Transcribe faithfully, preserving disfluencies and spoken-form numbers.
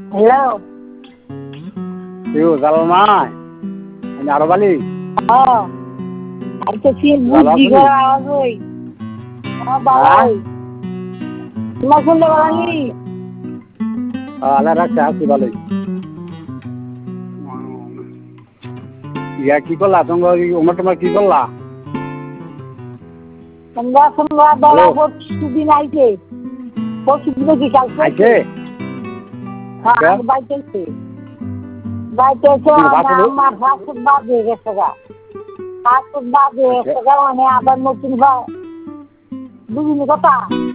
hello কেউ জালাল নাই আমি আরো বালি হ্যাঁ আচ্ছা কি বুদ্ধি করে আওয়াজ ওই হ্যাঁ বাবা তোমার শুনতে পারানি আল্লাহ রাখছে আছি ভালোই ইয়া কি করলা তোমরা ওমর তোমার কি করলা তোমরা তোমরা দলা পরশু দিন আইছে পরশু দিনে কি কাল আইছে হ্যাঁ বাইতেছে বাইতেছে আমার ফাঁসুর বাদ হয়ে গেছে গা ফাঁসুর বাদ হয়ে গেছে গা মানে আবার নতুন ভাই বুঝিনি কথা